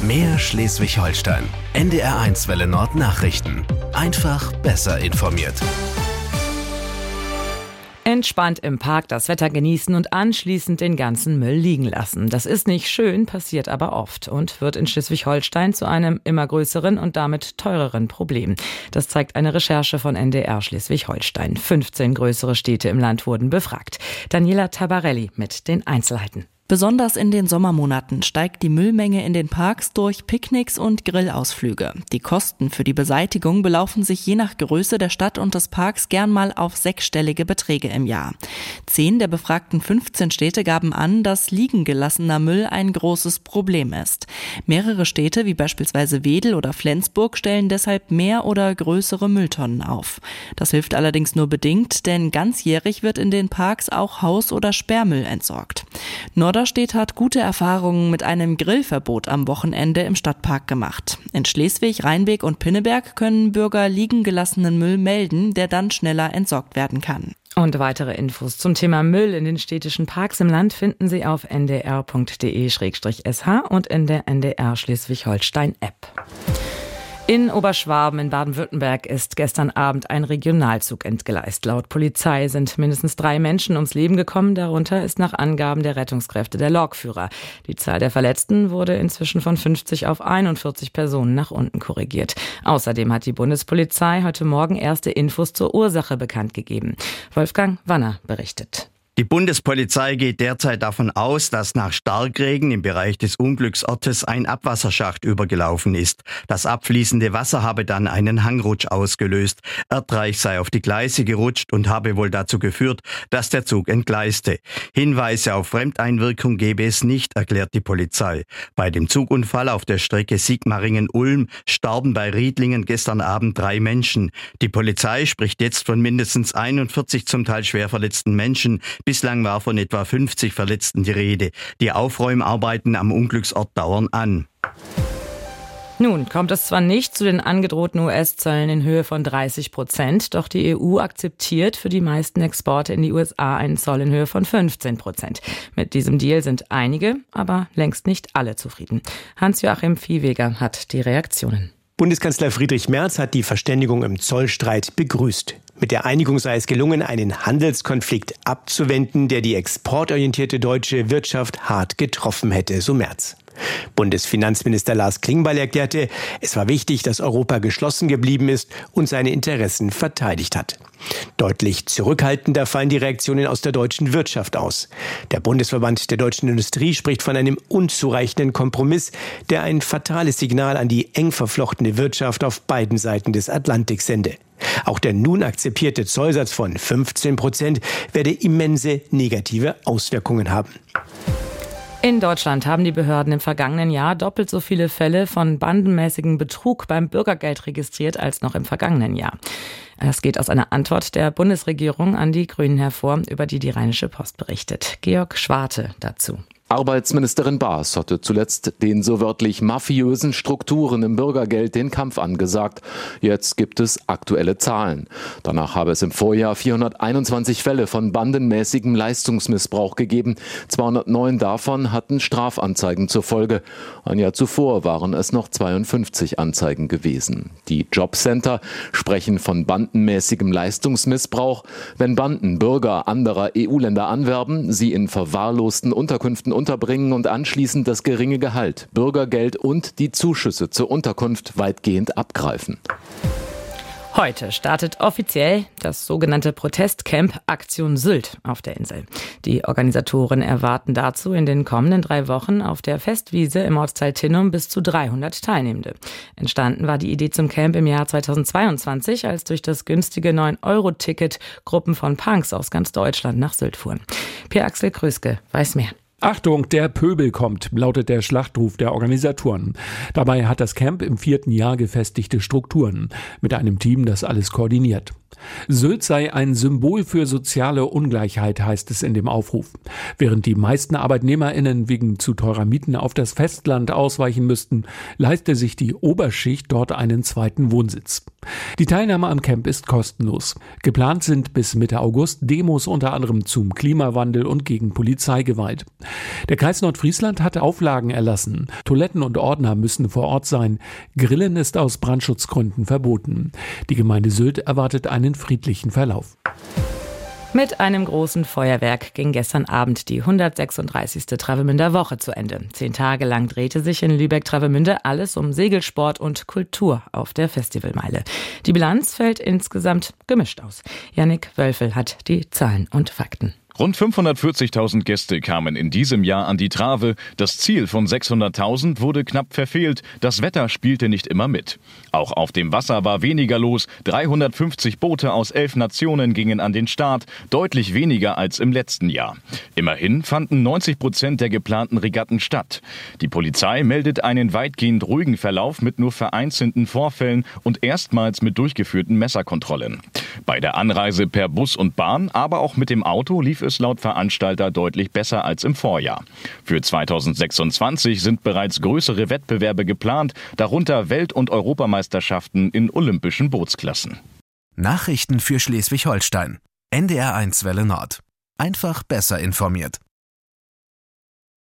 Mehr Schleswig-Holstein. NDR1 Welle Nord Nachrichten. Einfach besser informiert. Entspannt im Park das Wetter genießen und anschließend den ganzen Müll liegen lassen. Das ist nicht schön, passiert aber oft und wird in Schleswig-Holstein zu einem immer größeren und damit teureren Problem. Das zeigt eine Recherche von NDR Schleswig-Holstein. 15 größere Städte im Land wurden befragt. Daniela Tabarelli mit den Einzelheiten. Besonders in den Sommermonaten steigt die Müllmenge in den Parks durch Picknicks und Grillausflüge. Die Kosten für die Beseitigung belaufen sich je nach Größe der Stadt und des Parks gern mal auf sechsstellige Beträge im Jahr. 10 der befragten 15 Städte gaben an, dass liegen gelassener Müll ein großes Problem ist. Mehrere Städte, wie beispielsweise Wedel oder Flensburg, stellen deshalb mehr oder größere Mülltonnen auf. Das hilft allerdings nur bedingt, denn ganzjährig wird in den Parks auch Haus- oder Sperrmüll entsorgt. Norderstedt hat gute Erfahrungen mit einem Grillverbot am Wochenende im Stadtpark gemacht. In Schleswig, Rheinbek und Pinneberg können Bürger liegen gelassenen Müll melden, der dann schneller entsorgt werden kann. Und weitere Infos zum Thema Müll in den städtischen Parks im Land finden Sie auf ndr.de/sh und in der NDR Schleswig-Holstein-App. In Oberschwaben in Baden-Württemberg ist gestern Abend ein Regionalzug entgleist. Laut Polizei sind mindestens 3 Menschen ums Leben gekommen. Darunter ist nach Angaben der Rettungskräfte der Lokführer. Die Zahl der Verletzten wurde inzwischen von 50 auf 41 Personen nach unten korrigiert. Außerdem hat die Bundespolizei heute Morgen erste Infos zur Ursache bekannt gegeben. Wolfgang Wanner berichtet. Die Bundespolizei geht derzeit davon aus, dass nach Starkregen im Bereich des Unglücksortes ein Abwasserschacht übergelaufen ist. Das abfließende Wasser habe dann einen Hangrutsch ausgelöst. Erdreich sei auf die Gleise gerutscht und habe wohl dazu geführt, dass der Zug entgleiste. Hinweise auf Fremdeinwirkung gebe es nicht, erklärt die Polizei. Bei dem Zugunfall auf der Strecke Sigmaringen-Ulm starben bei Riedlingen gestern Abend 3 Menschen. Die Polizei spricht jetzt von mindestens 41 zum Teil schwer verletzten Menschen. Bislang war von etwa 50 Verletzten die Rede. Die Aufräumarbeiten am Unglücksort dauern an. Nun kommt es zwar nicht zu den angedrohten US-Zöllen in Höhe von 30%, doch die EU akzeptiert für die meisten Exporte in die USA einen Zoll in Höhe von 15%. Mit diesem Deal sind einige, aber längst nicht alle zufrieden. Hans-Joachim Viehweger hat die Reaktionen. Bundeskanzler Friedrich Merz hat die Verständigung im Zollstreit begrüßt. Mit der Einigung sei es gelungen, einen Handelskonflikt abzuwenden, der die exportorientierte deutsche Wirtschaft hart getroffen hätte, so Merz. Bundesfinanzminister Lars Klingbeil erklärte, es war wichtig, dass Europa geschlossen geblieben ist und seine Interessen verteidigt hat. Deutlich zurückhaltender fallen die Reaktionen aus der deutschen Wirtschaft aus. Der Bundesverband der deutschen Industrie spricht von einem unzureichenden Kompromiss, der ein fatales Signal an die eng verflochtene Wirtschaft auf beiden Seiten des Atlantiks sende. Auch der nun akzeptierte Zollsatz von 15% werde immense negative Auswirkungen haben. In Deutschland haben die Behörden im vergangenen Jahr doppelt so viele Fälle von bandenmäßigem Betrug beim Bürgergeld registriert als noch im vergangenen Jahr. Das geht aus einer Antwort der Bundesregierung an die Grünen hervor, über die Rheinische Post berichtet. Georg Schwarte dazu. Arbeitsministerin Baas hatte zuletzt den so wörtlich mafiösen Strukturen im Bürgergeld den Kampf angesagt. Jetzt gibt es aktuelle Zahlen. Danach habe es im Vorjahr 421 Fälle von bandenmäßigem Leistungsmissbrauch gegeben. 209 davon hatten Strafanzeigen zur Folge. Ein Jahr zuvor waren es noch 52 Anzeigen gewesen. Die Jobcenter sprechen von bandenmäßigem Leistungsmissbrauch, wenn Banden Bürger anderer EU-Länder anwerben, sie in verwahrlosten Unterkünften unterbringen und anschließend das geringe Gehalt, Bürgergeld und die Zuschüsse zur Unterkunft weitgehend abgreifen. Heute startet offiziell das sogenannte Protestcamp Aktion Sylt auf der Insel. Die Organisatoren erwarten dazu in den kommenden 3 Wochen auf der Festwiese im Ortsteil Tinnum bis zu 300 Teilnehmende. Entstanden war die Idee zum Camp im Jahr 2022, als durch das günstige 9-Euro-Ticket Gruppen von Punks aus ganz Deutschland nach Sylt fuhren. Pierre-Axel Kröske weiß mehr. Achtung, der Pöbel kommt, lautet der Schlachtruf der Organisatoren. Dabei hat das Camp im 4. Jahr gefestigte Strukturen, mit einem Team, das alles koordiniert. Sylt sei ein Symbol für soziale Ungleichheit, heißt es in dem Aufruf. Während die meisten ArbeitnehmerInnen wegen zu teurer Mieten auf das Festland ausweichen müssten, leiste sich die Oberschicht dort einen zweiten Wohnsitz. Die Teilnahme am Camp ist kostenlos. Geplant sind bis Mitte August Demos unter anderem zum Klimawandel und gegen Polizeigewalt. Der Kreis Nordfriesland hat Auflagen erlassen. Toiletten und Ordner müssen vor Ort sein. Grillen ist aus Brandschutzgründen verboten. Die Gemeinde Sylt erwartet einen friedlichen Verlauf. Mit einem großen Feuerwerk ging gestern Abend die 136. Travemünder Woche zu Ende. 10 Tage lang drehte sich in Lübeck-Travemünde alles um Segelsport und Kultur auf der Festivalmeile. Die Bilanz fällt insgesamt gemischt aus. Jannik Wölfel hat die Zahlen und Fakten. Rund 540.000 Gäste kamen in diesem Jahr an die Trave. Das Ziel von 600.000 wurde knapp verfehlt. Das Wetter spielte nicht immer mit. Auch auf dem Wasser war weniger los. 350 Boote aus 11 Nationen gingen an den Start. Deutlich weniger als im letzten Jahr. Immerhin fanden 90% der geplanten Regatten statt. Die Polizei meldet einen weitgehend ruhigen Verlauf mit nur vereinzelten Vorfällen und erstmals mit durchgeführten Messerkontrollen. Bei der Anreise per Bus und Bahn, aber auch mit dem Auto lief es laut Veranstalter deutlich besser als im Vorjahr. Für 2026 sind bereits größere Wettbewerbe geplant, darunter Welt- und Europameisterschaften in olympischen Bootsklassen. Nachrichten für Schleswig-Holstein. NDR 1 Welle Nord. Einfach besser informiert.